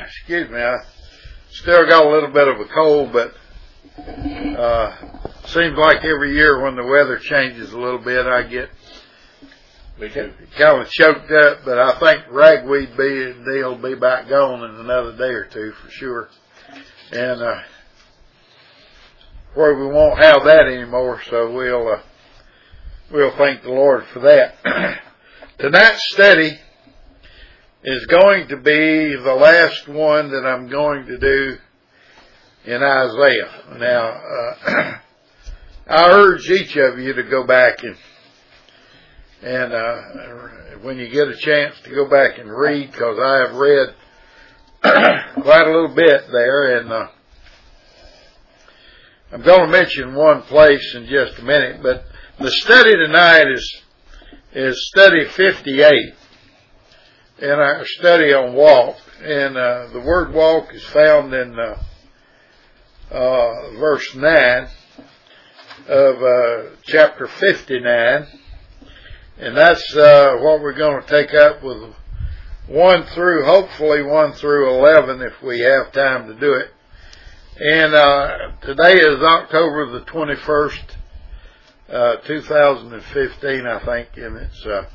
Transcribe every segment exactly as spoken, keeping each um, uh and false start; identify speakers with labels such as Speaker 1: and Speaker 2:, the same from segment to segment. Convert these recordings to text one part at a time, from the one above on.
Speaker 1: excuse me, I still got a little bit of a cold, but uh, seems like every year when the weather changes a little bit, I get kind of choked up. But I think ragweed be, deal will be back gone in another day or two for sure, and uh, where we won't have that anymore. So we'll uh, we'll thank the Lord for that. Tonight's study is going to be the last one that I'm going to do in Isaiah. Now, uh, I urge each of you to go back and and uh, when you get a chance to go back and read, because I have read quite a little bit there, and uh, I'm going to mention one place in just a minute. But the study tonight is is study fifty-eight. In our study on walk, and uh, the word walk is found in uh, uh, verse nine of uh, chapter fifty-nine, and that's uh, what we're going to take up with one through, hopefully one through eleven if we have time to do it. And uh, today is October the twenty-first, uh, two thousand fifteen, I think, and it's uh,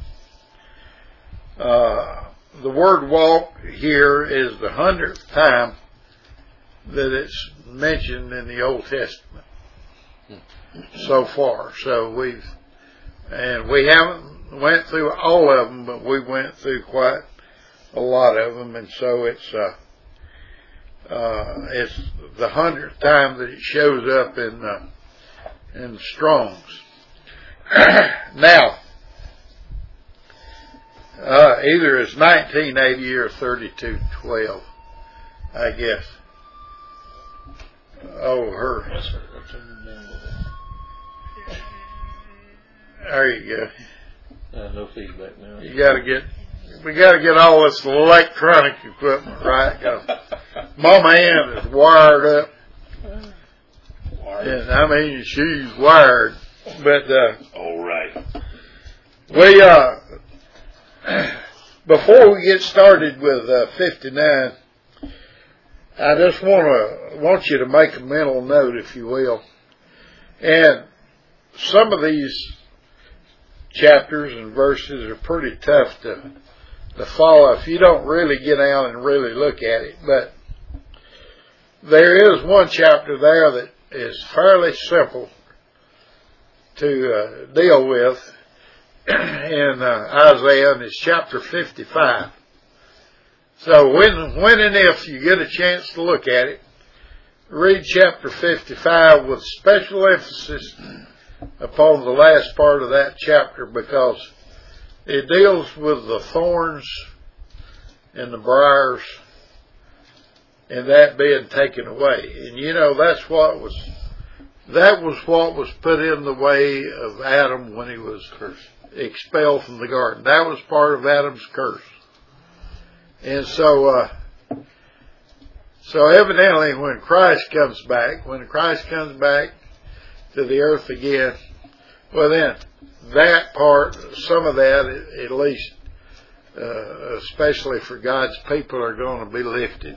Speaker 1: uh, the word walk here is the hundredth time that it's mentioned in the Old Testament so far. So we've, and we haven't went through all of them, but we went through quite a lot of them, and so it's uh, uh, it's the hundredth time that it shows up in uh, in Strong's. Now. Uh, either it's nineteen eighty or thirty-two twelve, I guess. Oh, her.
Speaker 2: That's her. That's her.
Speaker 1: There you go.
Speaker 2: Uh, no feedback now.
Speaker 1: You got to get. We got to get all this electronic equipment right. Cause Mama Ann is wired up.
Speaker 2: Wired.
Speaker 1: And I mean, she's wired. But uh,
Speaker 2: all right.
Speaker 1: We uh. Before we get started with uh, fifty-nine, I just want to want you to make a mental note, if you will. And some of these chapters and verses are pretty tough to to follow if you don't really get down and really look at it. But there is one chapter there that is fairly simple to uh, deal with. In uh, Isaiah, and it's chapter fifty-five. So when when and if you get a chance to look at it, read chapter fifty-five with special emphasis upon the last part of that chapter, because it deals with the thorns and the briars and that being taken away. And you know, that's what was that was what was put in the way of Adam when he was cursed. Expelled from the garden. That was part of Adam's curse. And so, uh, so evidently when Christ comes back, when Christ comes back to the earth again, well then, that part, some of that at least, uh, especially for God's people, are going to be lifted.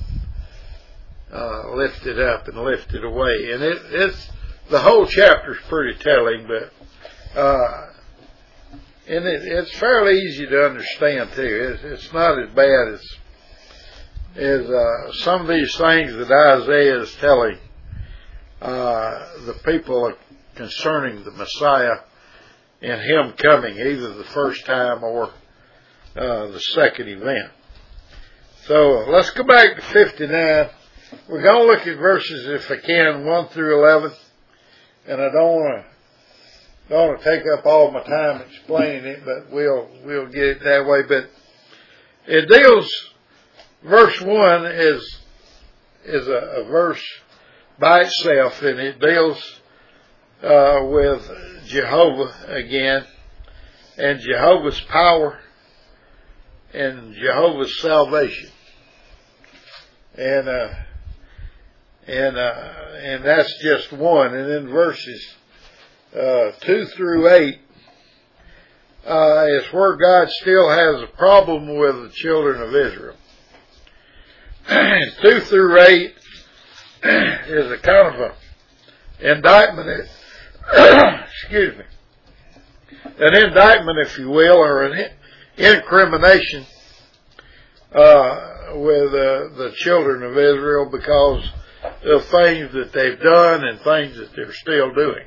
Speaker 1: Uh, lifted up and lifted away. And it, it's, the whole chapter's pretty telling, but, uh, And it, it's fairly easy to understand too. It's, it's not as bad as as uh, some of these things that Isaiah is telling uh, the people concerning the Messiah and Him coming, either the first time or uh, the second event. So let's go back to fifty-nine. We're going to look at verses, if I can, one through eleven, and I don't want to. Don't want to take up all my time explaining it, but we'll we'll get it that way. But it deals. Verse one is is a, a verse by itself, and it deals uh, with Jehovah again, and Jehovah's power, and Jehovah's salvation, and uh, and uh, and that's just one. And then verses Uh, two through eight uh, is where God still has a problem with the children of Israel. two through eight is a kind of a indictment. Excuse me. An indictment, if you will, or an incrimination uh, with uh, the children of Israel because of things that they've done and things that they're still doing.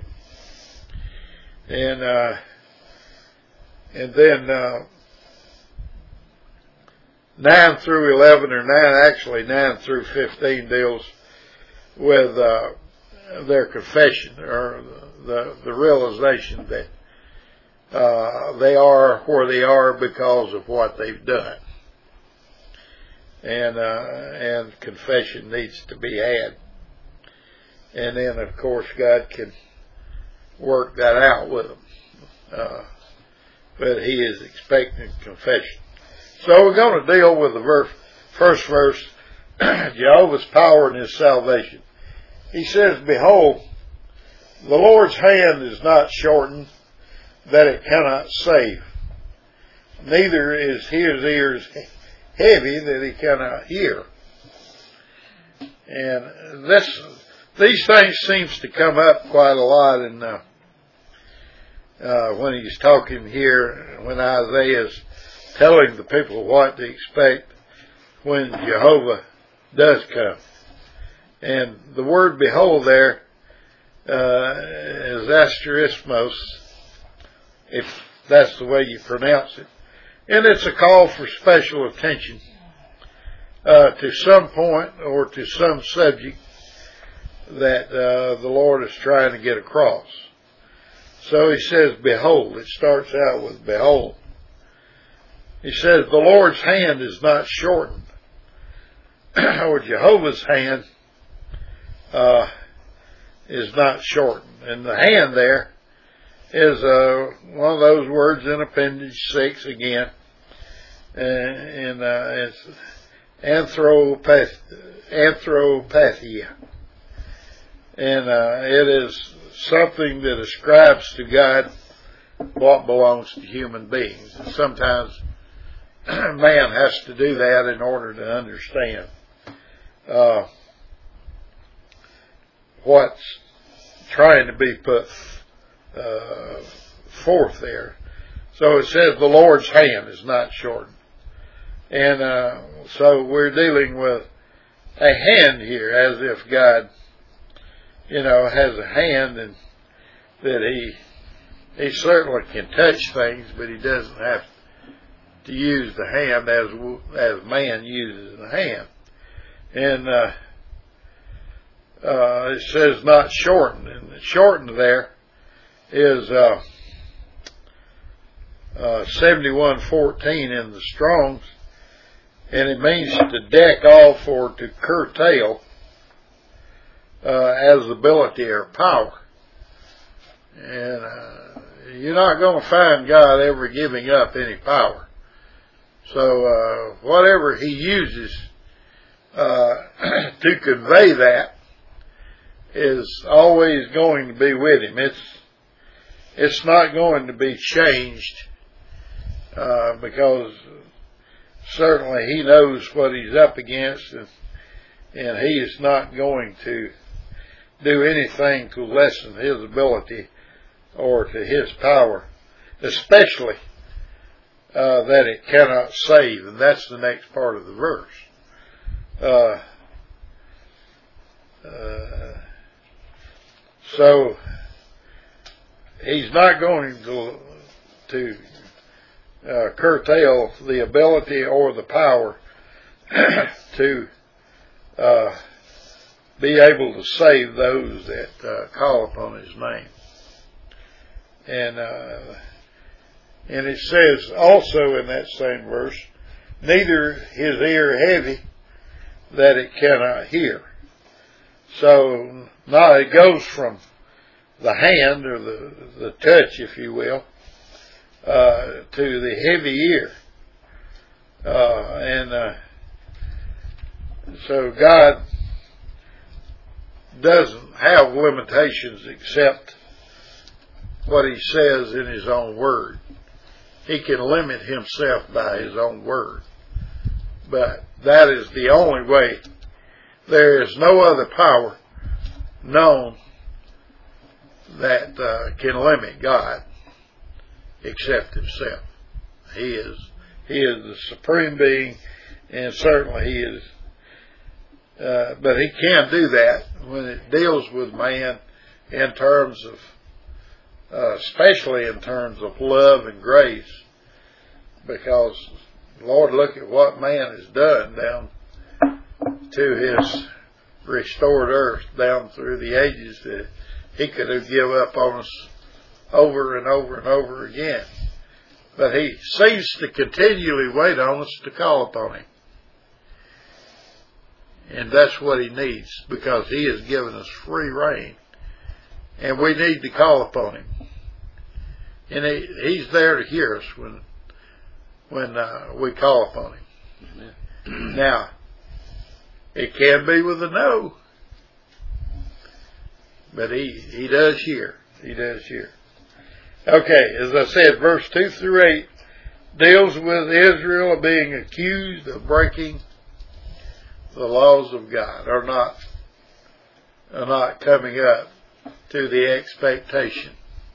Speaker 1: And uh, and then uh, nine through eleven, or nine actually nine through fifteen deals with uh, their confession, or the the realization that uh, they are where they are because of what they've done, and uh, and confession needs to be had, and then of course God can work that out with them, uh, but He is expecting confession. So we're going to deal with the verse, first verse, Jehovah's power and His salvation. He says, "Behold, the Lord's hand is not shortened, that it cannot save, neither is His ears heavy, that He cannot hear." And this, these things seems to come up quite a lot in uh, uh, when he's talking here, when Isaiah's telling the people what to expect when Jehovah does come. And the word "behold" there uh, is asterismos, if that's the way you pronounce it. And it's a call for special attention uh, to some point or to some subject that uh, the Lord is trying to get across. So He says, "Behold." It starts out with "behold." He says, the Lord's hand is not shortened, or Jehovah's hand uh, is not shortened. And the hand there is uh, one of those words in Appendage six again, and, and uh, it's anthropath, anthropathia, and uh, it is something that ascribes to God what belongs to human beings. And sometimes man has to do that in order to understand uh, what's trying to be put uh, forth there. So it says the Lord's hand is not shortened. And uh, so we're dealing with a hand here, as if God, you know, has a hand, and that He He certainly can touch things, but He doesn't have to use the hand as as man uses the hand. And uh, uh, it says not shortened, and the shortened there is uh, uh, seventy-one fourteen in the Strong's, and it means to deck off or to curtail uh, as ability or power. And uh, you're not going to find God ever giving up any power. So uh, whatever He uses uh, to convey that is always going to be with Him. It's it's not going to be changed uh, because certainly He knows what He's up against, and, and He is not going to do anything to lessen His ability or to His power, especially uh, that it cannot save. And that's the next part of the verse. Uh, uh, so He's not going to, to uh, curtail the ability or the power to uh, be able to save those that uh, call upon His name. And uh, and it says also in that same verse, neither His ear heavy, that it cannot hear. So now it goes from the hand, or the, the touch, if you will, uh, to the heavy ear. Uh, and uh, so God doesn't have limitations except what He says in His own word. He can limit Himself by His own word, but that is the only way. There is no other power known that uh, can limit God except himself. He is he is the supreme being, and certainly he is. Uh, but he can do that when it deals with man in terms of, uh, especially in terms of love and grace, because Lord, look at what man has done down to his restored earth, down through the ages, that he could have give up on us over and over and over again. But he seems to continually wait on us to call upon him. And that's what he needs, because he has given us free rein. And we need to call upon him. And he, he's there to hear us when when uh, we call upon him. Now, it can be with a no, but he, he does hear. He does hear. Okay, as I said, verse two through eight deals with Israel being accused of breaking the laws of God, or not, or not coming up to the expectation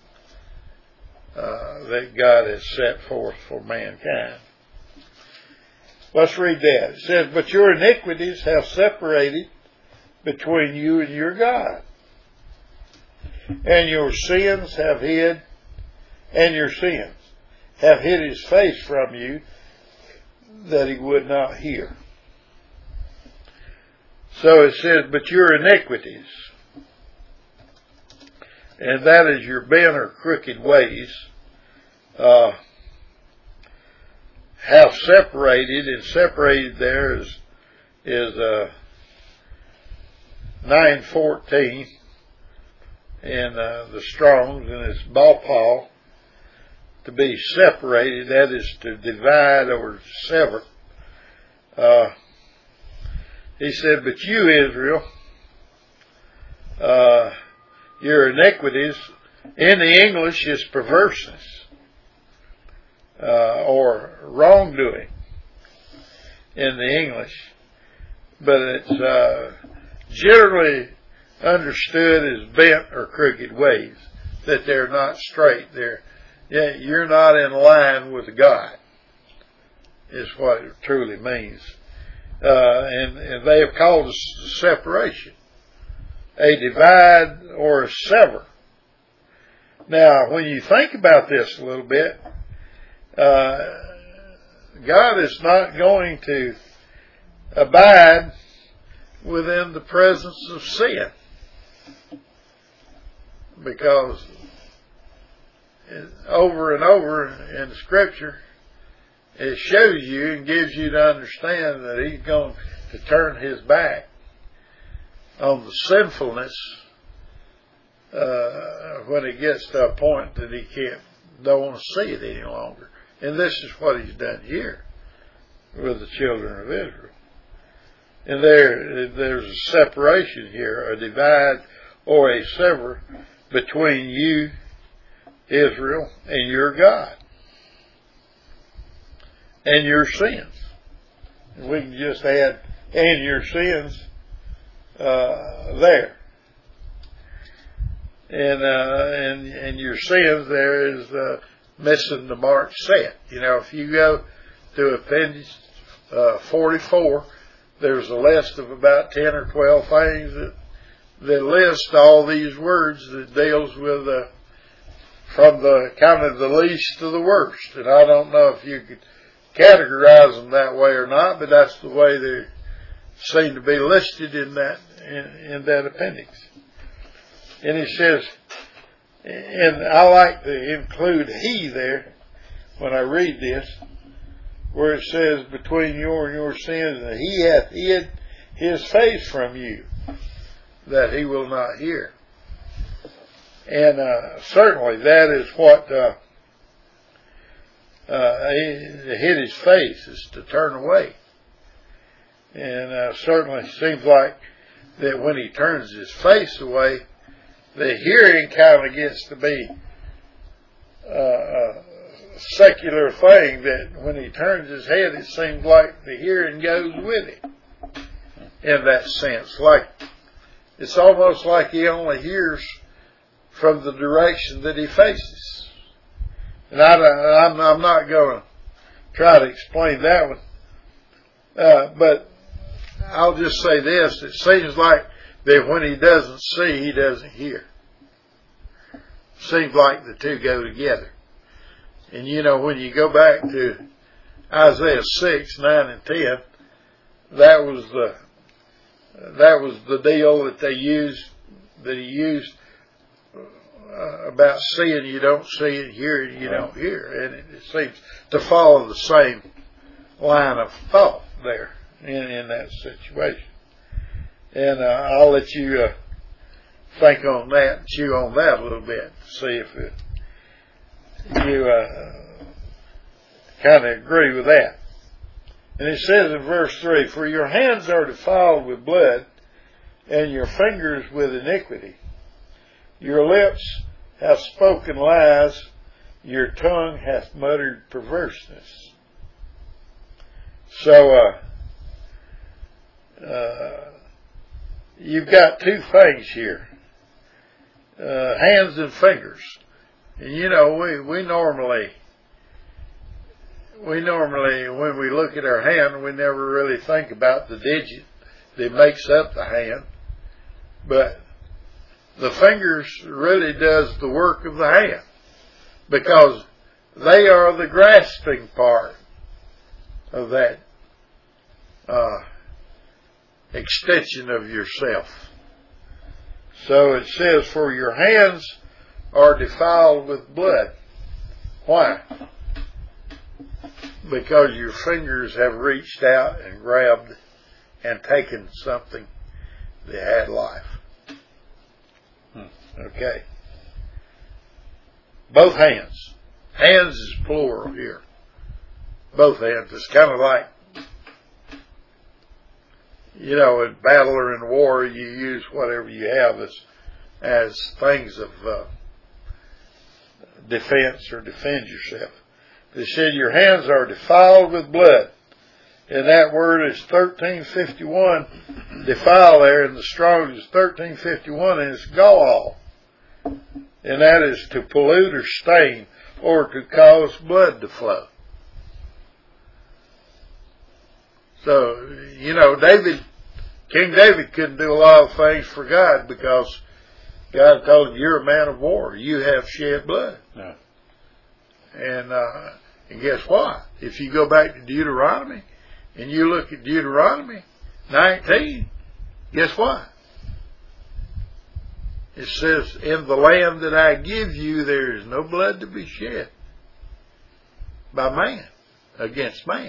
Speaker 1: uh, that God has set forth for mankind. Let's read that. It says, "But your iniquities have separated between you and your God, and your sins have hid, and your sins have hid his face from you, that he would not hear." So it says, but your iniquities, and that is your bent or crooked ways, uh, have separated, and separated there is, is uh, nine fourteen in uh, the Strong's, and it's Bapal, to be separated, that is to divide or sever. Uh, he said, but you, Israel, uh, your iniquities, in the English, is perverseness, uh, or wrongdoing in the English. But it's uh, generally understood as bent or crooked ways, that they're not straight. They're Yeah, you're not in line with God, is what it truly means. Uh, and, and they have called us separation, a divide or a sever. Now, when you think about this a little bit, uh, God is not going to abide within the presence of sin, because over and over in the Scripture, it shows you and gives you to understand that he's going to turn his back on the sinfulness uh, when it gets to a point that he can't, don't want to see it any longer. And this is what he's done here with the children of Israel. And there, there's a separation here, a divide or a sever between you, Israel, and your God, and your sins. And we can just add, and your sins, uh, there. And, uh, and, and your sins there is, uh, missing the mark set. You know, if you go to Appendix, uh, forty-four, there's a list of about ten or twelve things that, that list all these words that deals with, uh, from the kind of the least to the worst. And I don't know if you could categorize them that way or not, but that's the way they seem to be listed in that in, in that appendix. And he says, and I like to include he there when I read this, where it says, between your and your sins, that he hath hid his face from you, that he will not hear. And uh, certainly that is what uh, uh, he hid his face, is to turn away. And uh, certainly seems like that when he turns his face away, the hearing kind of gets to be uh, uh, secular thing that when he turns his head, it seems like the hearing goes with it. In that sense, like it's almost like he only hears from the direction that he faces. And I, I'm, I'm not going to try to explain that one, uh, but I'll just say this: it seems like that when he doesn't see, he doesn't hear. Seems like the two go together. And you know, when you go back to Isaiah six, nine, and ten, that was the that was the deal that they used, that he used uh, about seeing you don't see and hearing you don't hear, and it, it seems to follow the same line of thought there in, in that situation. And uh, I'll let you uh, think on that and chew on that a little bit to see if it, you uh, kind of agree with that. And it says in verse three, "For your hands are defiled with blood, and your fingers with iniquity. Your lips have spoken lies, your tongue hath muttered perverseness." So, uh, uh, you've got two things here, uh, hands and fingers. And you know, we, we normally, we normally, when we look at our hand, we never really think about the digit that makes up the hand. But the fingers really does the work of the hand, because they are the grasping part of that uh, extension of yourself. So it says, "For your hands are defiled with blood." Why? Because your fingers have reached out and grabbed and taken something that had life. Okay. Both hands. Hands is plural here. Both hands. It's kind of like, you know, in battle or in war, you use whatever you have as as things of uh, defense or defend yourself. They said your hands are defiled with blood. And that word is thirteen fifty-one. Defile there in the Strong's is thirteen fifty-one, and it's gall. And that is to pollute or stain or to cause blood to flow. So, you know, David, King David couldn't do a lot of things for God because God told him, "You're a man of war. You have shed blood."
Speaker 2: No.
Speaker 1: And, uh, and guess what? If you go back to Deuteronomy and you look at Deuteronomy nineteen, guess what? It says, "In the land that I give you, there is no blood to be shed by man against man."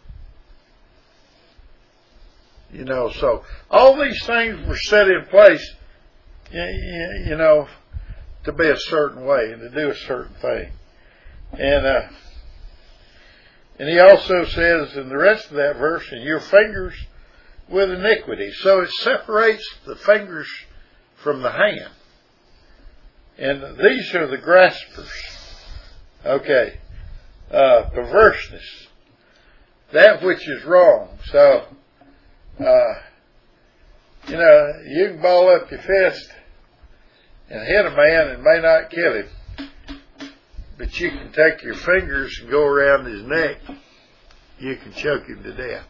Speaker 1: You know, so all these things were set in place, you know, to be a certain way and to do a certain thing. And uh, and he also says in the rest of that verse, "And your fingers with iniquity." So it separates the fingers from the hand. And these are the graspers. Okay. Uh, perverseness. That which is wrong. So, uh, you know, you can ball up your fist and hit a man and may not kill him. But you can take your fingers and go around his neck. You can choke him to death.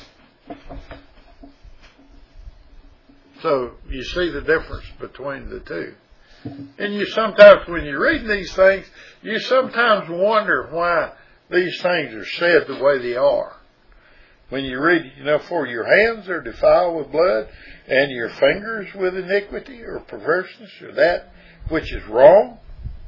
Speaker 1: So you see the difference between the two. And you sometimes, when you're reading these things, you sometimes wonder why these things are said the way they are. When you read, you know, "For your hands are defiled with blood, and your fingers with iniquity," or perverseness, or that which is wrong.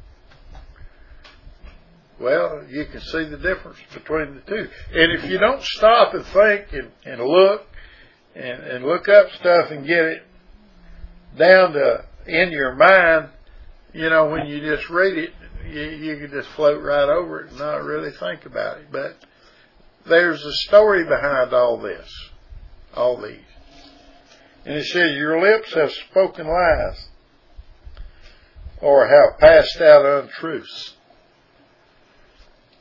Speaker 1: Well, you can see the difference between the two. And if you don't stop and think and, and look and, and look up stuff and get it down to in your mind, you know, when you just read it, you, you can just float right over it and not really think about it. But there's a story behind all this, all these. And it says, "Your lips have spoken lies, or have passed out untruths."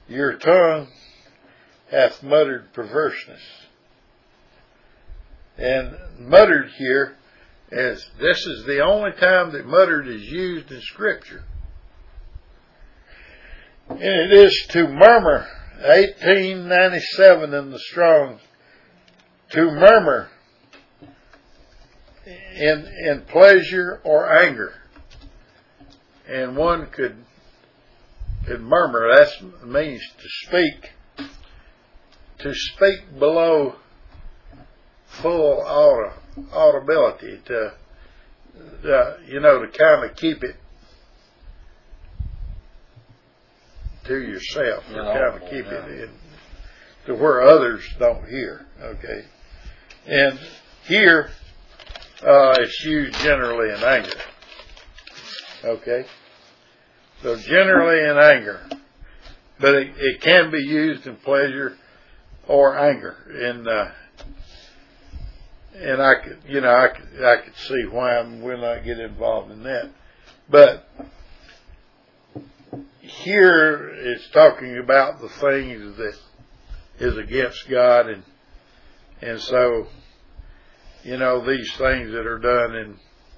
Speaker 1: Your tongue hath muttered perverseness. And muttered here is, this is the only time that muttered is used in Scripture. And it is to murmur, eighteen ninety-seven in the Strong's, to murmur in in pleasure or anger. And one could could murmur, that means to speak, to speak below full audibility, to, uh, you know, to kind of keep it to yourself, to kind of keep it in, to where others don't hear, okay? And here, uh, it's used generally in anger, okay? So generally in anger, but it, it can be used in pleasure or anger. And uh, and I could, you know, I could, I could see why we'll not get involved in that. But here it's talking about the things that is against God, and and so, you know, these things that are done in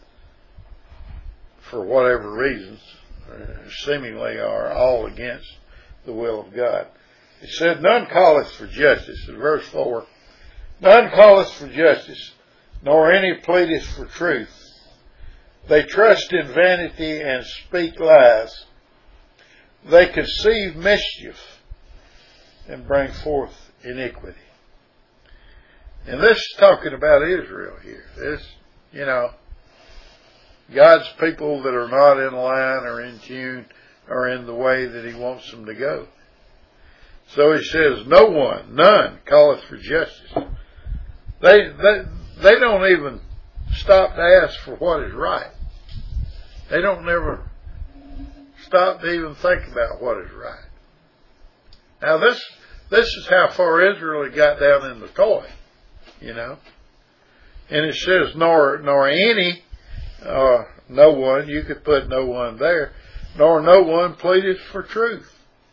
Speaker 1: for whatever reasons, uh, seemingly are all against the will of God. It said, none calleth for justice, in verse four. None calleth for justice, nor any pleadeth for truth. They trust in vanity and speak lies. They conceive mischief and bring forth iniquity. And this is talking about Israel here. This, you know, God's people that are not in line or in tune or in the way that He wants them to go. So He says, no one, none, calleth for justice. They, they, they don't even stop to ask for what is right. They don't never stop to even think about what is right. Now this, this is how far Israel had got down in the toy, you know. And it says, nor, nor any, uh, no one, you could put no one there, nor no one pleadeth for truth.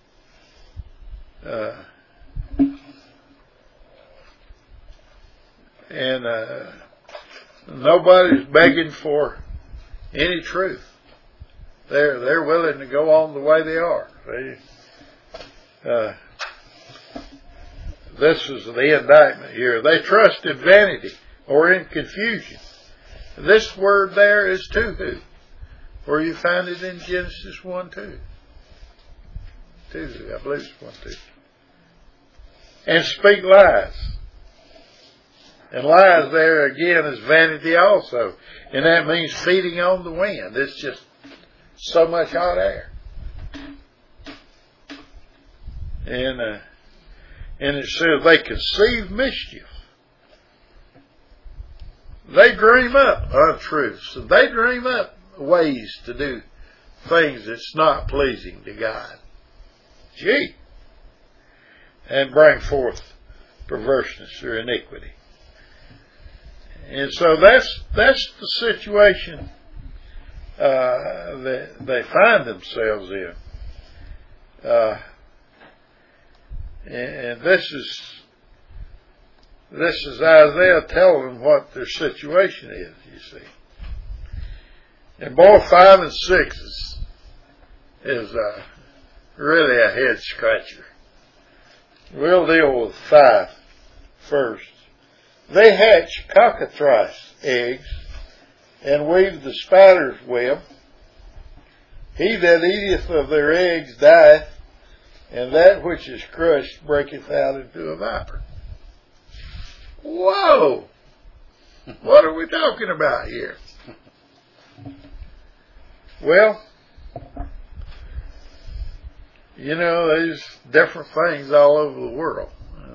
Speaker 1: Uh, and uh, nobody's begging for any truth. They're they're willing to go on the way they are. They, uh, this is the indictment here. They trust in vanity or in confusion. This word there is tuhu, where you find it in Genesis one two. Tuhu, I believe it's one two. And speak lies. And lies there again is vanity also. And that means feeding on the wind. It's just so much hot air. And uh, and it says they conceive mischief. They dream up untruths. And they dream up ways to do things that's not pleasing to God. Gee. And bring forth perverseness or iniquity. And so that's that's the situation uh, that they find themselves in. Uh, and, and this is this is Isaiah telling them what their situation is, you see. And boy, five and six is, is uh, really a head scratcher. We'll deal with five first. They hatch cockatrice eggs and weave the spider's web. He that eateth of their eggs dieth, and that which is crushed breaketh out into a viper. Whoa! What are we talking about here? Well, you know, there's different things all over the world.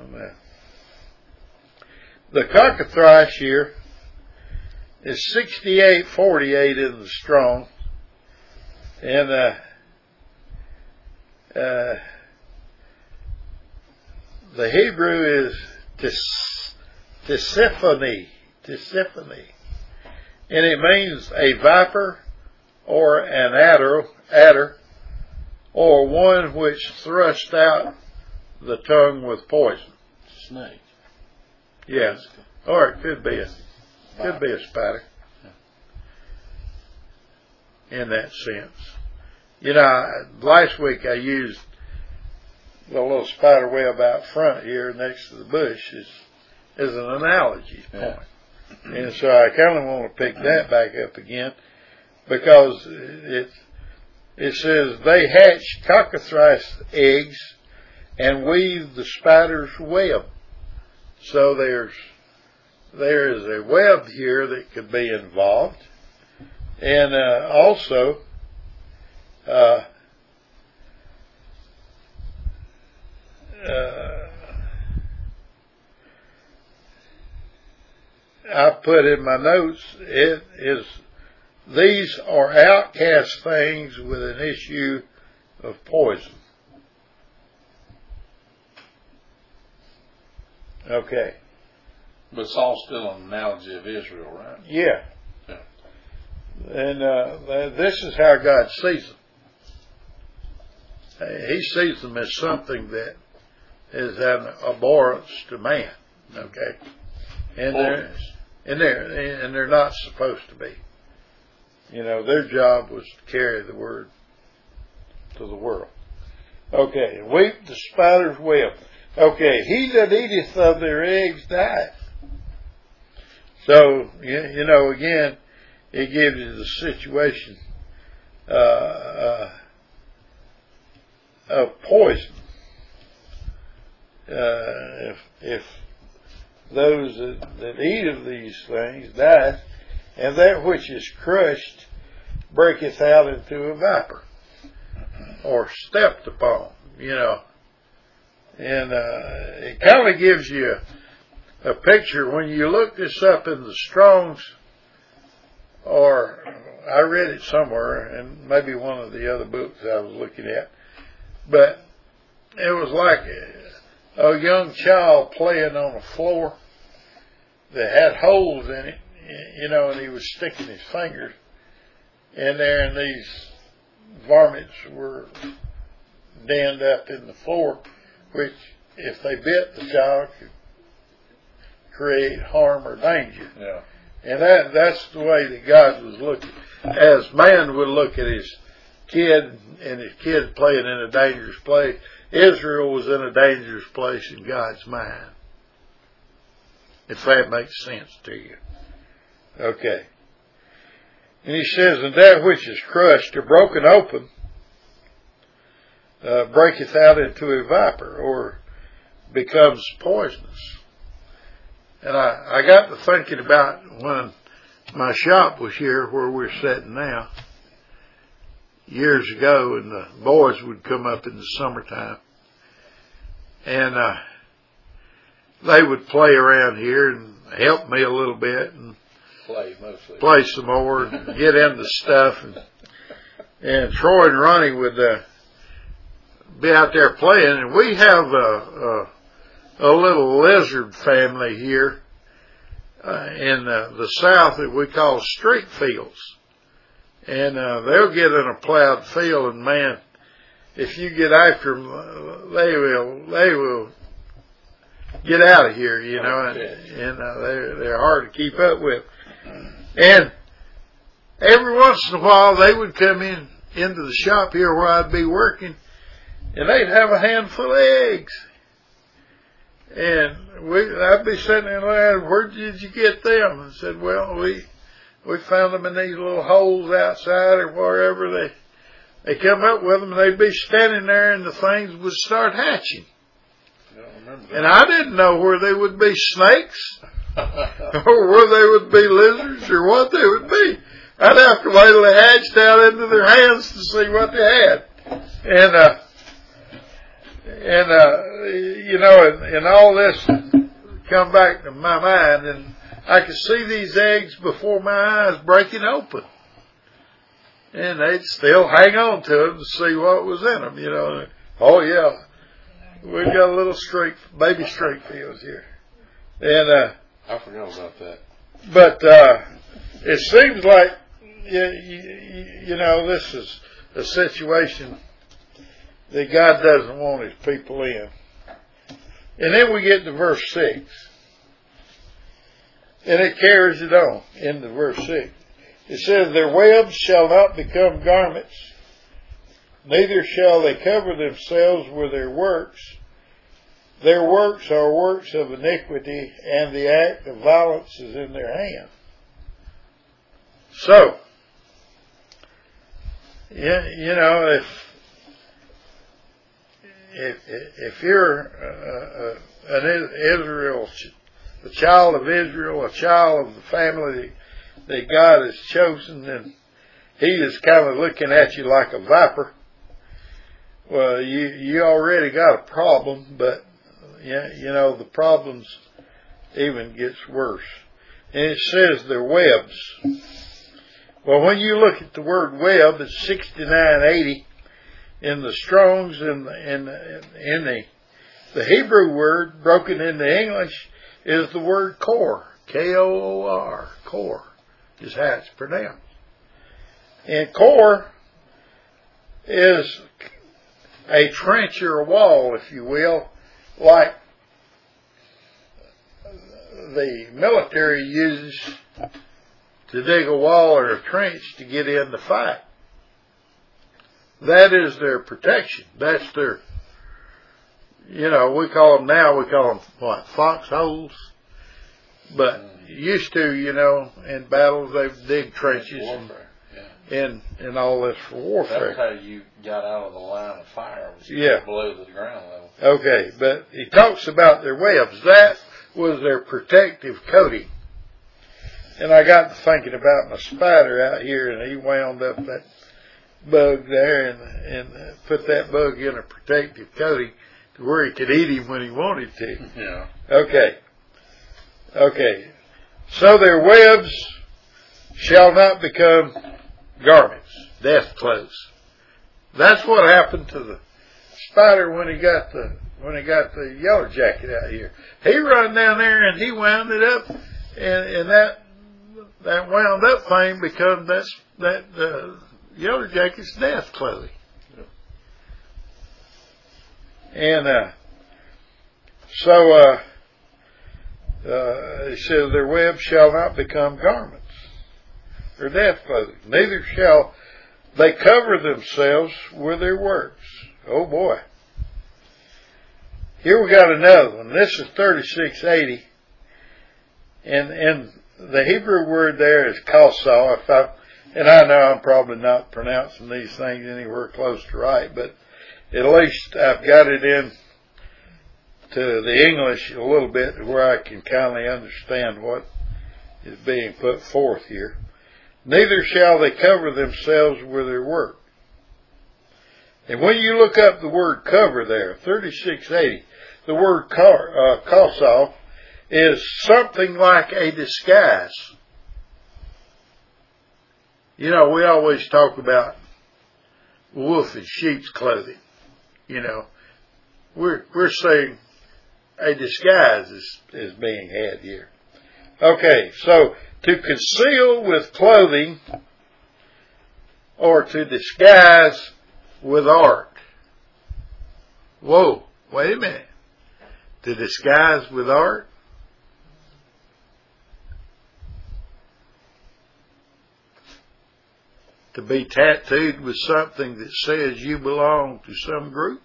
Speaker 1: The cockatrice here is sixty-eight forty-eight in the Strong, and uh, uh, the Hebrew is tis, Tisiphone, Tisiphone, and it means a viper or an adder, adder or one which thrust out the tongue with poison.
Speaker 2: Snake.
Speaker 1: Yes. Or it could be a could be a spider. In that sense. You know, last week I used the little spider web out front here next to the bush as, as an analogy point. Yeah. And so I kind of want to pick that back up again because it, it says they hatch cockatrice eggs and weave the spider's web. So there's there is a web here that could be involved. And uh, also, uh, uh, I put in my notes, it is, these are outcast things with an issue of poison. Okay.
Speaker 2: But it's all still an analogy of Israel, right?
Speaker 1: Yeah. And uh, this is how God sees them. He sees them as something that is an abhorrence to man. Okay, and they're and they're and they're not supposed to be. You know, their job was to carry the word to the world. Okay, weep the spider's web. Okay, he that eateth of their eggs dieth. So you, you know again. It gives you the situation uh, uh, of poison. Uh, if, if those that, that eat of these things die, and that which is crushed breaketh out into a viper, or stepped upon, you know. And uh, it kind of gives you a, a picture. When you look this up in the Strong's, or I read it somewhere, and maybe one of the other books I was looking at, but it was like a, a young child playing on a floor that had holes in it, you know, and he was sticking his fingers in there, and these varmints were denned up in the floor, which, if they bit the child, could create harm or danger.
Speaker 2: Yeah.
Speaker 1: And that that's the way that God was looking. As man would look at his kid, and his kid playing in a dangerous place, Israel was in a dangerous place in God's mind. If that makes sense to you. Okay. And he says, and that which is crushed or broken open uh, breaketh out into a viper, or becomes poisonous. And I, I got to thinking about when my shop was here where we're sitting now, years ago, and the boys would come up in the summertime. And uh, they would play around here and help me a little bit and
Speaker 2: play mostly.
Speaker 1: Play some more and get into stuff. And, and Troy and Ronnie would uh, be out there playing. And we have a... a a little lizard family here uh, in uh, the south that we call street fields. And uh, they'll get in a plowed field, and man, if you get after them, uh, they will they will get out of here, you know, and, and uh, they're, they're hard to keep up with. And every once in a while, they would come in into the shop here where I'd be working, and they'd have a handful of eggs. And we, I'd be sitting there like, where did you get them? And said, well, we we found them in these little holes outside or wherever. They they come up with them, and they'd be standing there, and the things would start hatching.
Speaker 2: I don't remember that.
Speaker 1: And I didn't know where they would be snakes, or where they would be lizards, or what they would be. I'd have to wait till they hatched out into their hands to see what they had. And uh, and uh, you know, and, and all this come back to my mind, and I could see these eggs before my eyes breaking open. And they'd still hang on to them to see what was in them, you know. Oh, yeah. We've got a little streak, baby streak fields here. And, uh,
Speaker 2: I forgot about that.
Speaker 1: But, uh, it seems like, you, you, you know, this is a situation that God doesn't want his people in. And then we get to verse six. And it carries it on into verse six. It says, their webs shall not become garments, neither shall they cover themselves with their works. Their works are works of iniquity, and the act of violence is in their hand. So, you, you know, if if if you're uh, uh, an Israel, a child of Israel, a child of the family that God has chosen, then He is kind of looking at you like a viper. Well, you you already got a problem, but yeah, you know the problems even gets worse. And it says their webs. Well, when you look at the word web, it's sixty-nine eighty in the Strong's, and in, in, in the the Hebrew word broken into English is the word core, K O O R, core is how it's pronounced. And core is a trench or a wall, if you will, like the military uses to dig a wall or a trench to get in the fight. That is their protection. That's their, you know, we call them now, we call them, what, foxholes? But used to, you know, in battles, they've dig trenches and, yeah. and, and all this for warfare.
Speaker 2: That's how you got out of the line of fire, was
Speaker 1: yeah.
Speaker 2: below the ground level.
Speaker 1: Okay, but he talks about their webs. That was their protective coating. And I got to thinking about my spider out here, and he wound up that bug there and, and put that bug in a protective coating to where he could eat him when he wanted to.
Speaker 2: Yeah.
Speaker 1: Okay. Okay. So their webs shall not become garments, death clothes. That's what happened to the spider when he got the when he got the yellow jacket out here. He run down there and he wound it up, and, and that that wound up thing becomes that that uh, yellow jacket's death clothing. And uh, so uh, uh, he says, their webs shall not become garments or death clothing. Neither shall they cover themselves with their works. Oh boy. Here we got another one. This is thirty-six eighty. And, and the Hebrew word there is kalsal. If I, and I know I'm probably not pronouncing these things anywhere close to right, but at least I've got it in to the English a little bit where I can kind of understand what is being put forth here. Neither shall they cover themselves with their work. And when you look up the word cover there, thirty-six eighty, the word car, uh, kalsal is something like a disguise. You know, we always talk about wolf in sheep's clothing. You know, we're we're saying a disguise is, is being had here. Okay, so to conceal with clothing or to disguise with art. Whoa, wait a minute. To disguise with art? To be tattooed with something that says you belong to some group?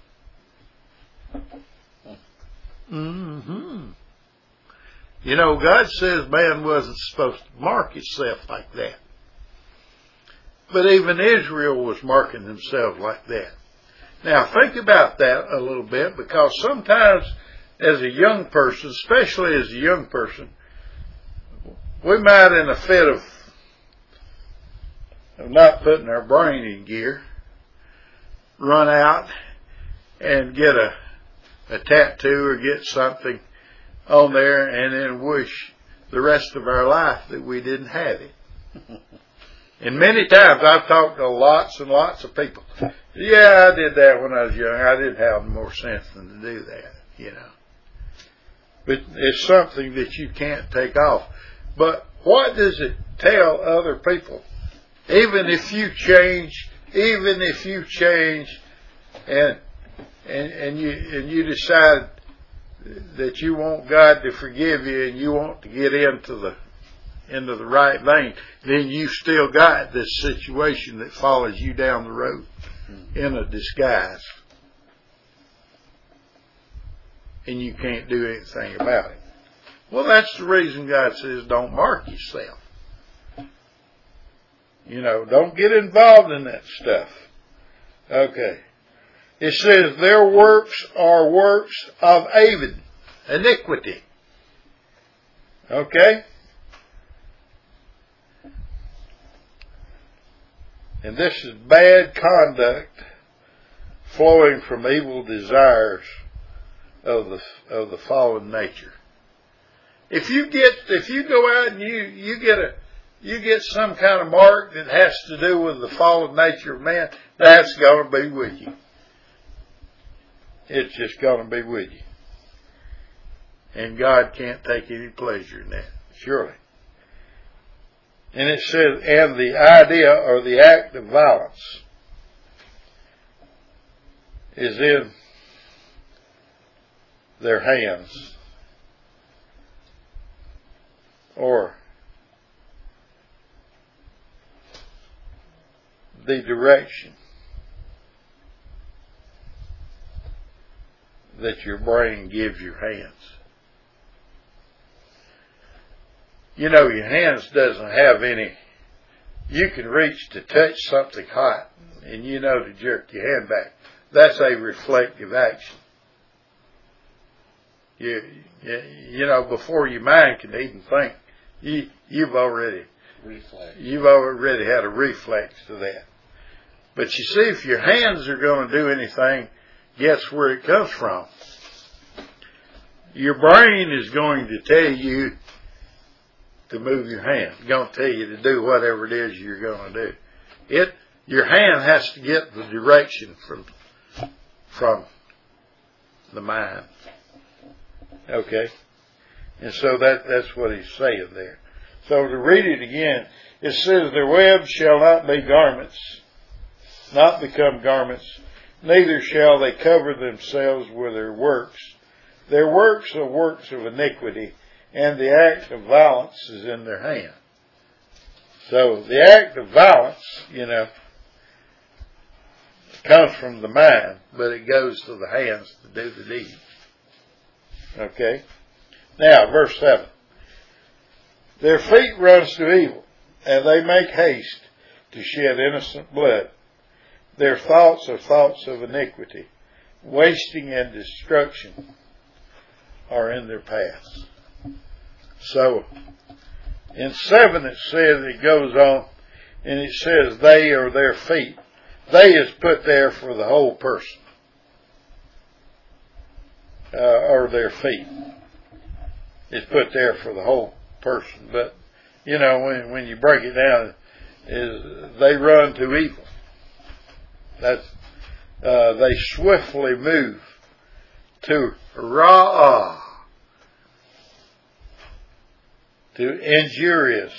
Speaker 1: Mm-hmm. You know, God says man wasn't supposed to mark himself like that. But even Israel was marking themselves like that. Now, think about that a little bit, because sometimes as a young person, especially as a young person, we might, in a fit of, of not putting our brain in gear, run out and get a, a tattoo or get something on there and then wish the rest of our life that we didn't have it. And many times I've talked to lots and lots of people. Yeah, I did that when I was young. I didn't have more sense than to do that, you know. But it's something that you can't take off. But what does it tell other people? Even if you change, even if you change and and and you and you decide that you want God to forgive you and you want to get into the into the right vein, then you still got this situation that follows you down the road in a disguise, and you can't do anything about it. Well, that's the reason God says don't mark yourself. You know, don't get involved in that stuff. Okay. It says their works are works of Avid, iniquity. Okay? And this is bad conduct flowing from evil desires of the of the fallen nature. If you get if you go out and you, you get a you get some kind of mark that has to do with the fallen nature of man, that's going to be with you. It's just going to be with you. And God can't take any pleasure in that, surely. And it says, and the idea or the act of violence is in their hands, or the direction that your brain gives your hands. You know, your hands doesn't have any, you can reach to touch something hot and you know to jerk your hand back. That's a reflective action. You, you, you know, before your mind can even think, you, you've already,
Speaker 2: reflex.
Speaker 1: You've already had a reflex to that. But you see, if your hands are going to do anything, guess where it comes from? Your brain is going to tell you to move your hand. It's going to tell you to do whatever it is you're going to do. It, your hand has to get the direction from, from the mind. Okay? And so that, that's what he's saying there. So to read it again, it says, their webs shall not be garments, not become garments, neither shall they cover themselves with their works. Their works are works of iniquity, and the act of violence is in their hand. So the act of violence, you know, comes from the mind, but it goes to the hands to do the deed. Okay? Now, verse seven. Their feet runs to evil, and they make haste to shed innocent blood. Their thoughts are thoughts of iniquity. Wasting and destruction are in their paths. So, in seven it says, it goes on, and it says they or their feet. They is put there for the whole person. Uh, or their feet. It's put there for the whole person. But, you know, when, when you break it down, is they run to evil. That's, uh, they swiftly move to ra'ah, to injurious,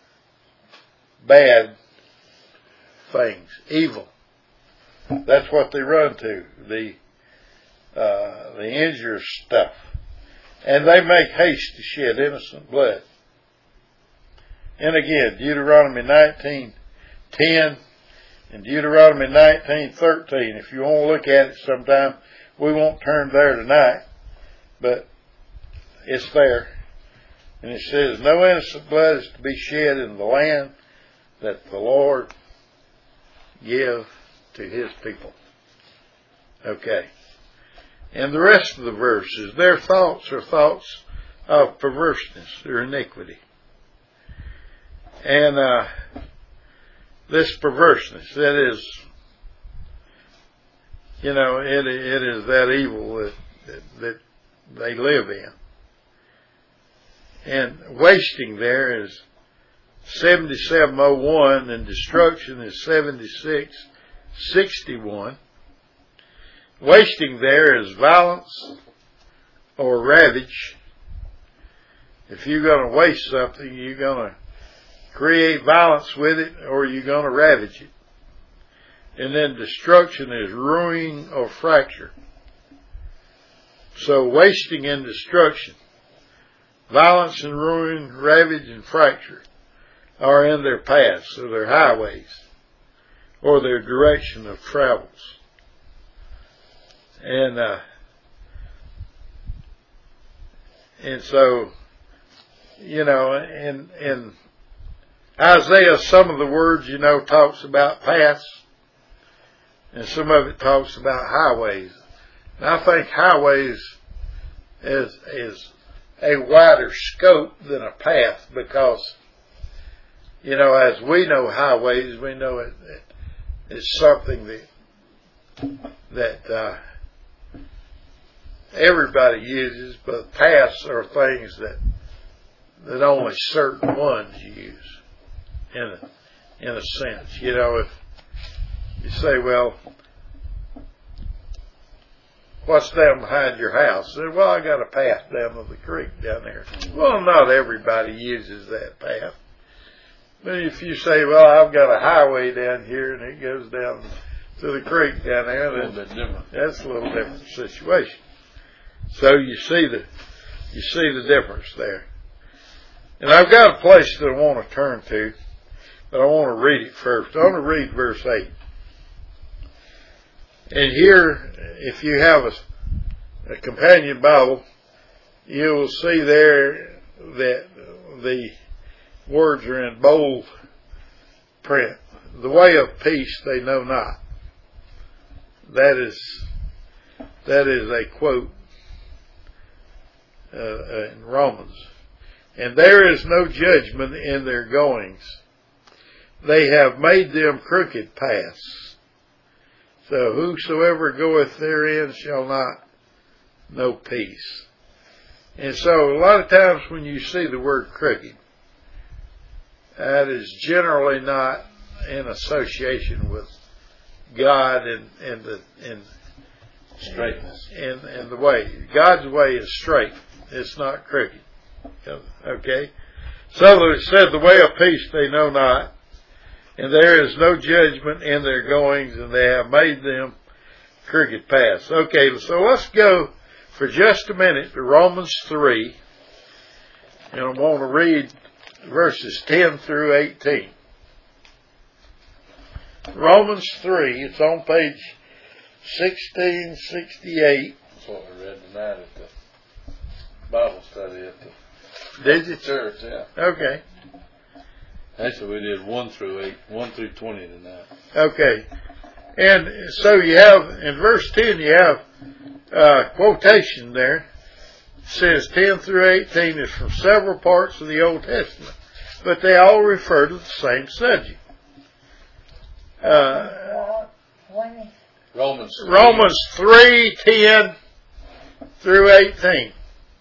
Speaker 1: bad things, evil. That's what they run to, the uh, the injurious stuff. And they make haste to shed innocent blood. And again, Deuteronomy nineteen ten and Deuteronomy nineteen thirteen. If you want to look at it sometime, we won't turn there tonight, but it's there. And it says, no innocent blood is to be shed in the land that the Lord give to his people. Okay. And the rest of the verse is, their thoughts are thoughts of perverseness or iniquity. And uh, this perverseness, that is, you know, it, it is that evil that, that, that they live in. And wasting there is seventy-seven oh one, and destruction is seventy-six sixty-one. Wasting there is violence or ravage. If you're going to waste something, you're going to create violence with it, or you're going to ravage it. And then destruction is ruin or fracture. So wasting and destruction, violence and ruin, ravage and fracture are in their paths, or their highways, or their direction of travels. And, uh, and so, you know, in, in Isaiah, some of the words, you know, talks about paths, and some of it talks about highways. And I think highways is, is a wider scope than a path, because, you know, as we know highways, we know it, it it's something that, that, uh, everybody uses, but paths are things that, that only certain ones use, in a, in a sense. You know, if you say, well, what's down behind your house? Say, well, I got a path down to the creek down there. Well, not everybody uses that path. But if you say, well, I've got a highway down here and it goes down to the creek down there, then
Speaker 2: a little bit different.
Speaker 1: That's a little different situation. So you see the, you see the difference there. And I've got a place that I want to turn to, but I want to read it first. I want to read verse eight. And here, if you have a, a companion Bible, you will see there that the words are in bold print. The way of peace they know not. That is, that is a quote uh, uh, in Romans. And there is no judgment in their goings. They have made them crooked paths. So whosoever goeth therein shall not know peace. And so a lot of times when you see the word crooked, that is generally not in association with God and, and the and
Speaker 2: straightness.
Speaker 1: And, and the way. God's way is straight. It's not crooked. Okay? So it said, the way of peace they know not, and there is no judgment in their goings, and they have made them crooked paths. Okay, so let's go for just a minute to Romans three, and I want to read verses ten through eighteen. Romans three, it's on page sixteen sixty-eight.
Speaker 2: That's what we read tonight at the Bible study at the
Speaker 1: Did you?
Speaker 2: church, yeah.
Speaker 1: Okay.
Speaker 2: Actually, we did one through eight, one through twenty tonight.
Speaker 1: Okay. And so you have, in verse ten, you have uh, quotation there. It says ten through eighteen is from several parts of the Old Testament, but they all refer to the same subject. Uh,
Speaker 2: Romans three.
Speaker 1: Romans three, ten through eighteen.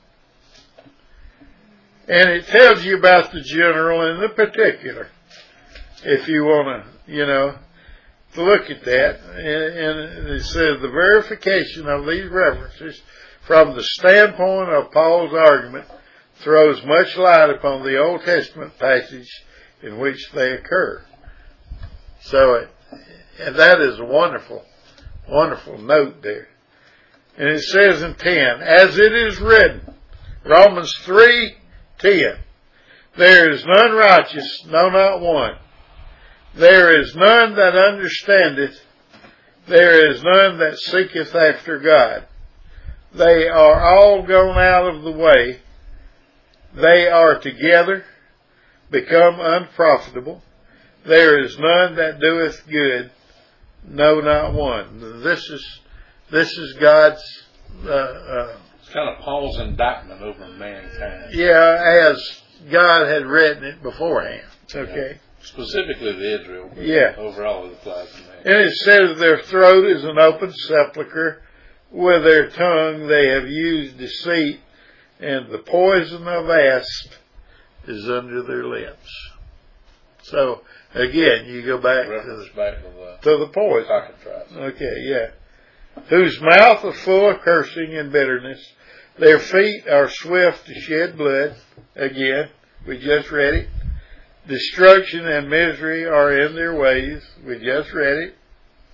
Speaker 1: And it tells you about the general and the particular, if you want to, you know, to look at that. And, and it says the verification of these references from the standpoint of Paul's argument throws much light upon the Old Testament passage in which they occur. So, it, and that is a wonderful, wonderful note there. And it says in ten, as it is written, Romans three, ten, there is none righteous, no, not one. There is none that understandeth. There is none that seeketh after God. They are all gone out of the way. They are together become unprofitable. There is none that doeth good, no, not one. This is, this is God's, uh, uh,
Speaker 2: It's kind of Paul's indictment over mankind.
Speaker 1: yeah, as God had written it beforehand. Okay.
Speaker 2: Yeah. Specifically to Israel.
Speaker 1: Yeah.
Speaker 2: Overall it applies to man.
Speaker 1: And it says their throat is an open sepulchre. With their tongue they have used deceit, and the poison of asp is under their lips. So, again, you go back to the,
Speaker 2: back to the,
Speaker 1: to the poison.
Speaker 2: cockatrice.
Speaker 1: Okay, yeah. Whose mouth is full of cursing and bitterness. Their feet are swift to shed blood. Again, we just read it. Destruction and misery are in their ways. We just read it.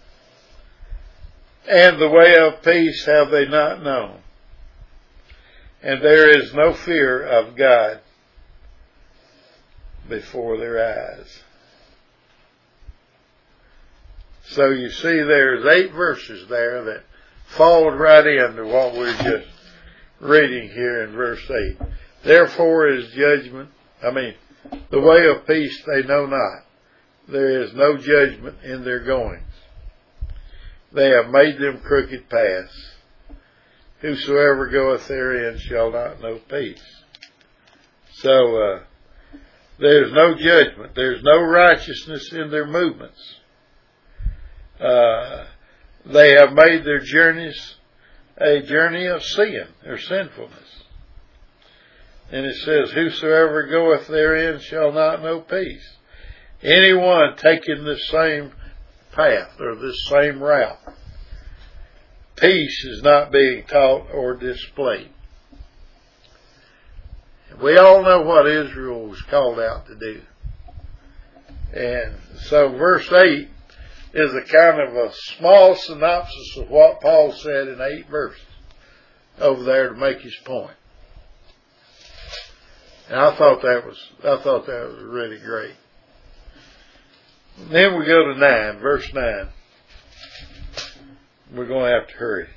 Speaker 1: and the way of peace have they not known. And there is no fear of God before their eyes. So you see there's eight verses there that followed right into what we're just reading here in verse eight. Therefore is judgment, I mean, the way of peace they know not. There is no judgment in their goings. They have made them crooked paths. Whosoever goeth therein shall not know peace. So, uh, there's no judgment. There's no righteousness in their movements. Uh, they have made their journeys a journey of sin, or sinfulness. And it says, whosoever goeth therein shall not know peace. Anyone taking this same path, or this same route, peace is not being taught or displayed. We all know what Israel was called out to do. And so verse eight is a kind of a small synopsis of what Paul said in eight verses over there to make his point. And I thought that was, I thought that was really great. And then we go to nine, verse nine. We're going to have to hurry.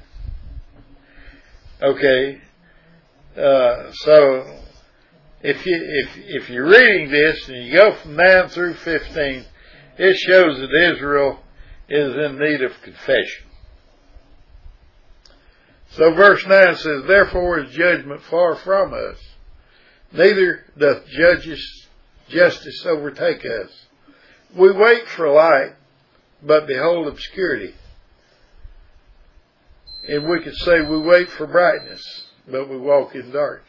Speaker 1: Okay. Uh, so, if you, if, if you're reading this and you go from nine through fifteen, it shows that Israel is in need of confession. So verse nine says, therefore is judgment far from us. Neither doth judges justice overtake us. We wait for light, but behold obscurity. And we could say we wait for brightness, but we walk in darkness.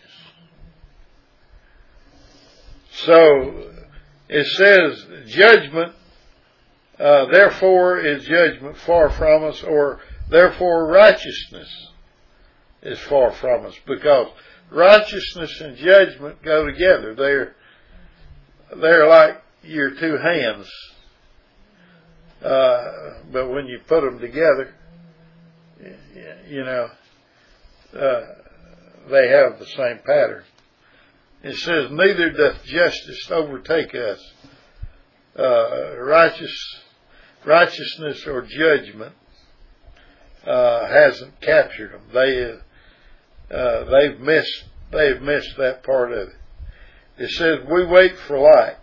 Speaker 1: So it says judgment, uh, therefore is judgment far from us, or therefore righteousness is far from us, because righteousness and judgment go together. They're, they're like your two hands. Uh, but when you put them together, you know, uh, they have the same pattern. It says, neither doth justice overtake us. Uh, righteous, righteousness or judgment, uh, hasn't captured them. They, uh, they've missed, they've missed that part of it. It says, we wait for light.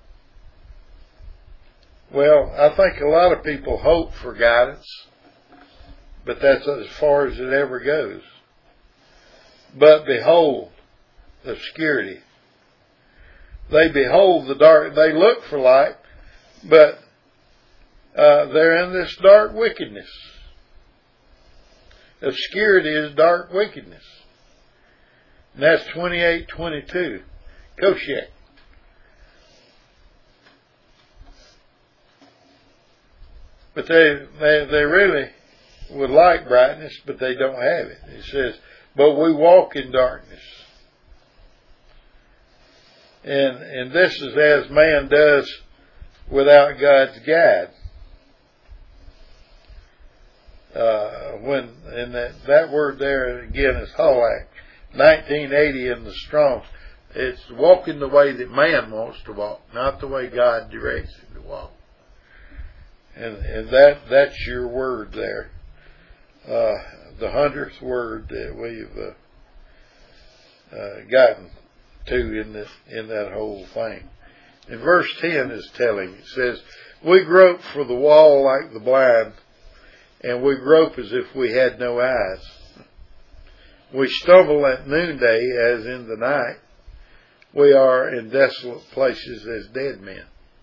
Speaker 1: Well, I think a lot of people hope for guidance, but that's as far as it ever goes. But behold, obscurity. They behold the dark, they look for light, but uh, they're in this dark wickedness. Obscurity is dark wickedness. And that's twenty-eight twenty-two. Koshek. But they, they, they really would like brightness, but they don't have it. It says, but we walk in darkness. And, and this is as man does without God's guide. Uh, when, and that, that word there again is halak. nineteen eighty in the Strong's. It's walking the way that man wants to walk, not the way God directs him to walk. And, and that, that's your word there. Uh, the hundredth word that we've, uh, uh, gotten to in this, in that whole thing. And verse ten is telling, it says, we grope for the wall like the blind, and we grope as if we had no eyes. We stumble at noonday as in the night. We are in desolate places as dead men.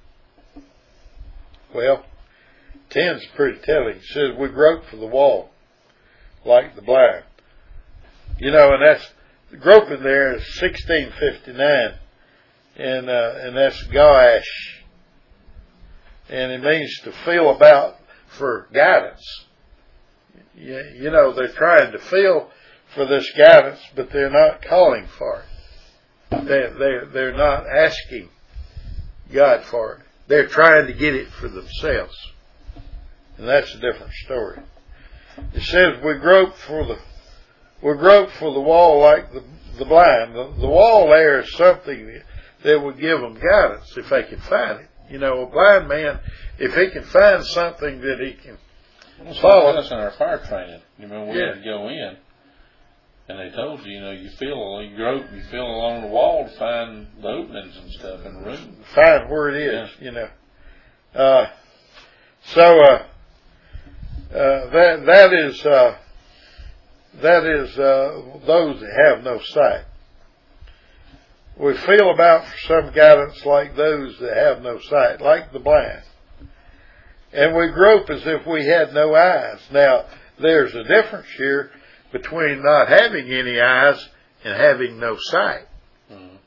Speaker 1: Well, ten's pretty telling. It says we grope for the wall like the blind. You know, and that's, the groping there is sixteen fifty-nine. And, uh, and that's Gash. And it means to feel about for guidance. You, you know, they're trying to feel for this guidance, but they're not calling for it. They, they're, they're not asking God for it. They're trying to get it for themselves. And that's a different story. it says we grope for the we grope for the wall like the the blind. The, the wall there is something that would give them guidance if they can find it. You know, a blind man, if he can find something that he can
Speaker 2: well,
Speaker 1: follow.
Speaker 2: That's in our fire training. You remember we
Speaker 1: Yeah.
Speaker 2: had to go in, and they told you, you know, you feel you grope, you feel along the wall to find the openings and stuff in the room.
Speaker 1: Find where it is.
Speaker 2: Yeah.
Speaker 1: You know. Uh, so uh, uh, that that is uh, that is uh, those that have no sight. We feel about for some guidance like those that have no sight, like the blind. And we grope as if we had no eyes. Now, there's a difference here between not having any eyes and having no sight.
Speaker 2: Mm-hmm.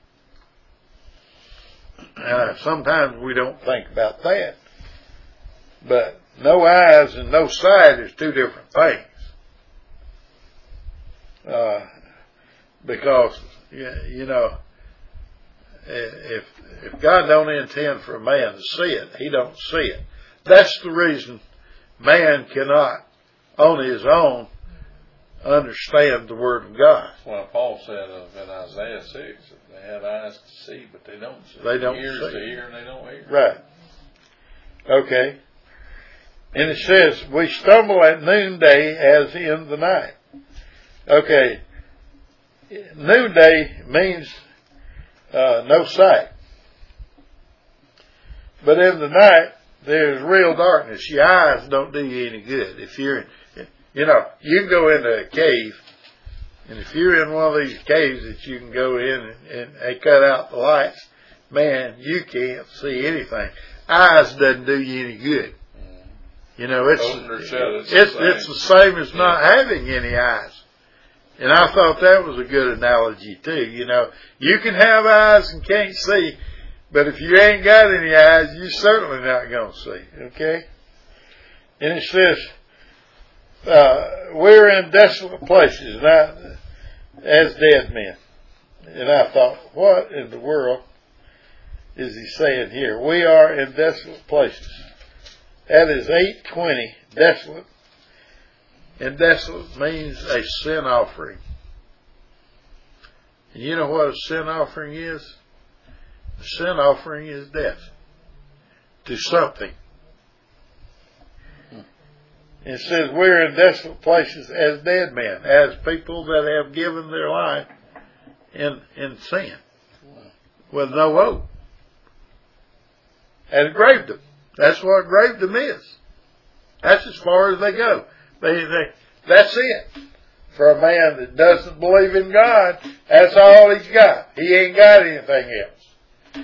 Speaker 1: Uh, sometimes we don't think about that. But no eyes and no sight is two different things. Uh, because, you know, if if God don't intend for a man to see it, he don't see it. That's the reason man cannot, on his own, understand the Word of God.
Speaker 2: Well, Paul said of in Isaiah six, they have eyes to see, but they don't see.
Speaker 1: They don't
Speaker 2: ears
Speaker 1: see.
Speaker 2: to hear, and they don't hear.
Speaker 1: Right. Okay. And it says, we stumble at noonday as in the night. Okay. Noonday means uh, no sight. But in the night, there's real darkness. Your eyes don't do you any good. If you're, you know, you can go into a cave, and if you're in one of these caves that you can go in and, and they cut out the lights, man, you can't see anything. Eyes doesn't do you any good. You know, it's
Speaker 2: Open or shut, it's,
Speaker 1: it's,
Speaker 2: the
Speaker 1: it's the same as not having any eyes. And I thought that was a good analogy too. You know, you can have eyes and can't see, but if you ain't got any eyes, you're certainly not going to see. Okay? And it says, uh, we're in desolate places, not as dead men. And I thought, what in the world is he saying here? We are in desolate places. That is eight twenty, desolate. And desolate means a sin offering. And you know what a sin offering is? A sin offering is death to something. And it says we're in desolate places as dead men, as people that have given their life in, in sin with no hope. And graved them. That's what graved them is. That's as far as they go. They, they, that's it. For a man that doesn't believe in God, that's all he's got. He ain't got anything else.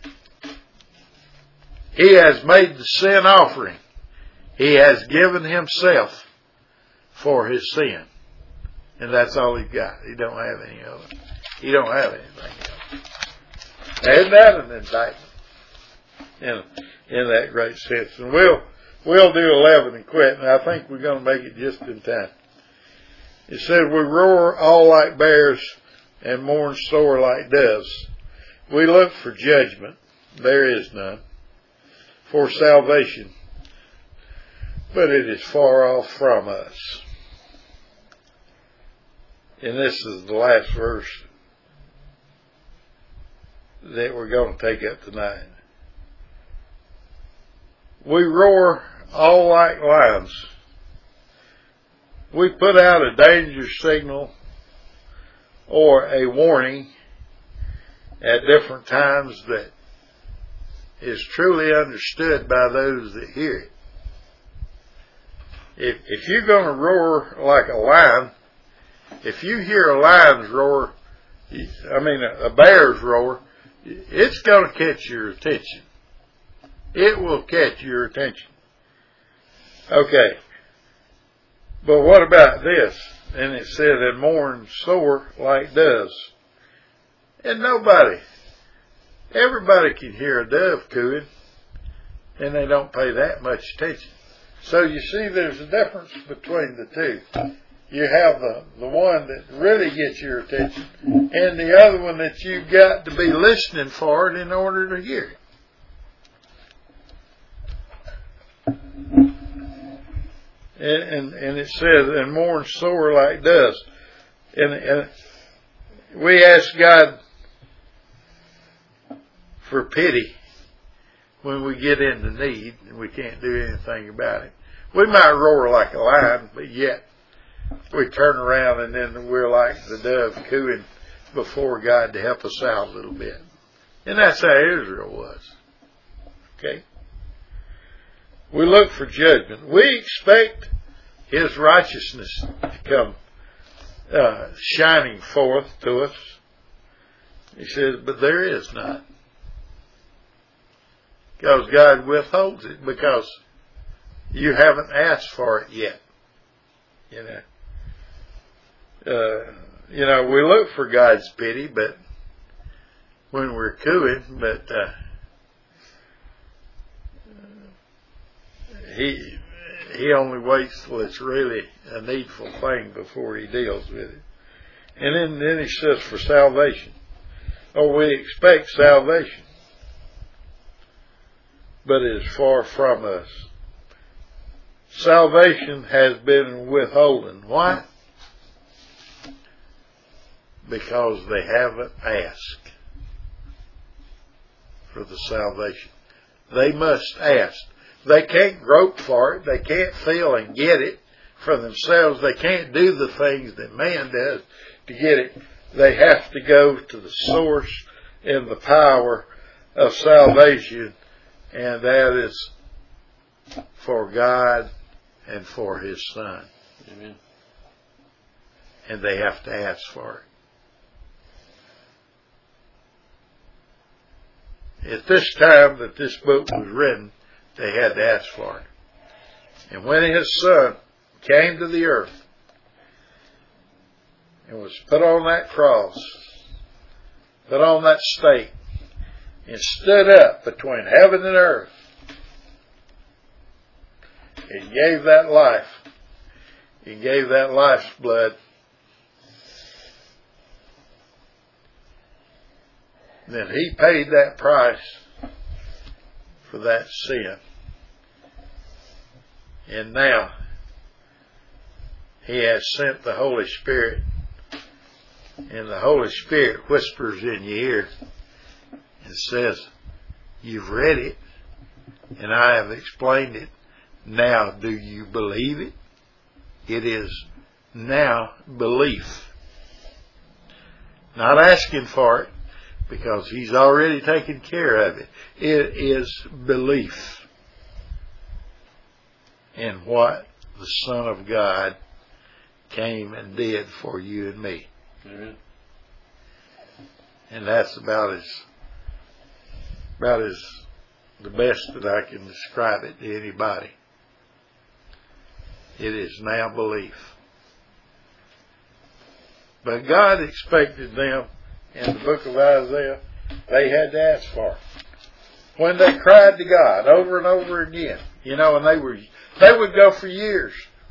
Speaker 1: He has made the sin offering. He has given himself for his sin. And that's all he's got. He don't have any other. He don't have anything else. Isn't that an indictment? In, in that great sense. And we'll, we'll do eleven and quit, and I think we're going to make it just in time. It said, we roar all like bears and mourn sore like doves. We look for judgment. There is none. For salvation. But it is far off from us. And this is the last verse that we're going to take up tonight. We roar all like lions. We put out a danger signal or a warning at different times that is truly understood by those that hear it. If, if you're going to roar like a lion, if you hear a lion's roar, I mean a, a bear's roar, it's going to catch your attention. It will catch your attention. Okay. But what about this? And it said, and mourn sore like doves. And nobody, everybody can hear a dove cooing, and they don't pay that much attention. So you see there's a difference between the two. You have the, the one that really gets your attention, and the other one that you've got to be listening for it in order to hear it. And, and, and it says, and mourn sore like dust. And, and we ask God for pity when we get into need and we can't do anything about it. We might roar like a lion, but yet we turn around and then we're like the dove cooing before God to help us out a little bit. And that's how Israel was. Okay? We look for judgment. We expect His righteousness to come uh, shining forth to us. He says, but there is none. Because God withholds it because you haven't asked for it yet. You know. Uh, you know, we look for God's pity, but when we're cooing, but uh, He He only waits till it's really a needful thing before He deals with it. And then, then He says for salvation. Oh, we expect salvation, but it is far from us. Salvation has been withholden. Why? Because they haven't asked for the salvation. They must ask. They can't grope for it. They can't feel and get it for themselves. They can't do the things that man does to get it. They have to go to the source and the power of salvation, and that is for God and for His Son.
Speaker 2: Amen.
Speaker 1: And they have to ask for it. At this time that this book was written, they had to ask for it. And when His Son came to the earth and was put on that cross, put on that stake, and stood up between heaven and earth, He gave that life. He gave that life's blood. Then He paid that price for that sin. And now He has sent the Holy Spirit, and the Holy Spirit whispers in your ear and says, you've read it, and I have explained it. Now do you believe it? It is now belief. Not asking for it, because He's already taken care of it. It is belief in what the Son of God came and did for you and me.
Speaker 2: Amen.
Speaker 1: And that's about as about as the best that I can describe it to anybody. It is now belief. But God expected them in the book of Isaiah, they had to ask for it. When they cried to God over and over again, you know, and they were they would go for years.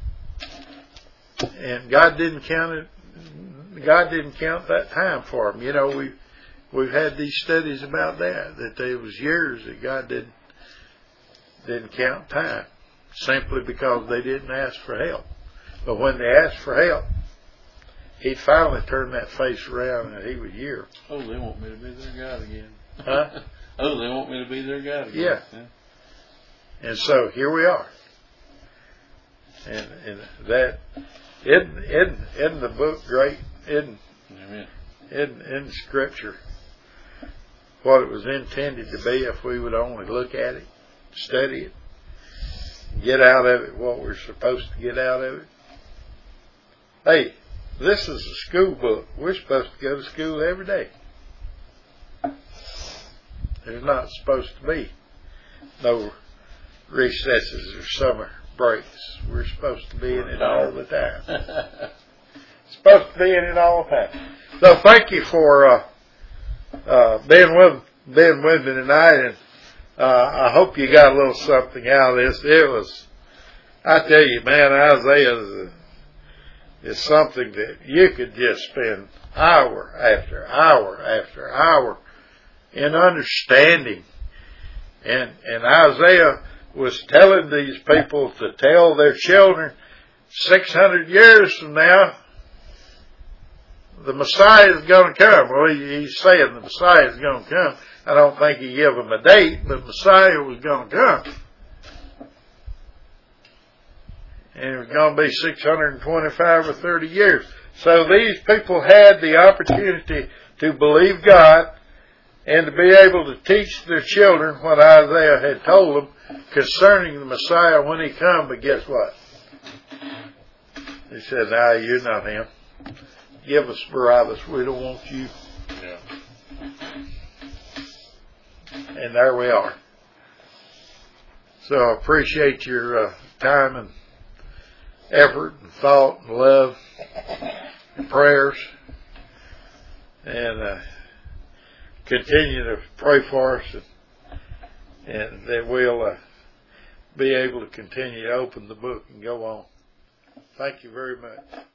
Speaker 1: And God didn't count it God didn't count that time for them. You know, we we've had these studies about that, that there was years that God didn't didn't count time, simply because they didn't ask for help. But when they asked for help, He finally turned that face around and He would hear.
Speaker 2: Oh, they want me to be their God again.
Speaker 1: Huh?
Speaker 2: Oh, they want me to be their God again.
Speaker 1: Yeah. yeah. And so here we are. And, and that, isn't, isn't, isn't the book great? Isn't,
Speaker 2: Amen.
Speaker 1: isn't, isn't Scripture what it was intended to be if we would only look at it, study it, get out of it what we're supposed to get out of it? Hey, this is a school book. We're supposed to go to school every day. There's not supposed to be no recesses or summer breaks. We're supposed to be in it all the time. Supposed to be in it all the time. So thank you for uh, uh, being with being with me tonight, and uh, I hope you got a little something out of this. It was, I tell you, man, Isaiah is, a, is something that you could just spend hour after hour after hour in understanding. And and Isaiah was telling these people to tell their children six hundred years from now, the Messiah is going to come. Well, he, he's saying the Messiah is going to come. I don't think he gave them a date, but Messiah was going to come. And it was going to be six hundred twenty-five or thirty years. So these people had the opportunity to believe God and to be able to teach their children what Isaiah had told them concerning the Messiah when he come. But guess what? He said, "No, you're not him. Give us Barabbas. We don't want you."
Speaker 2: Yeah.
Speaker 1: And there we are. So I appreciate your uh, time and effort and thought and love and prayers. And uh, continue to pray for us, and, and that we'll uh, be able to continue to open the book and go on. Thank you very much.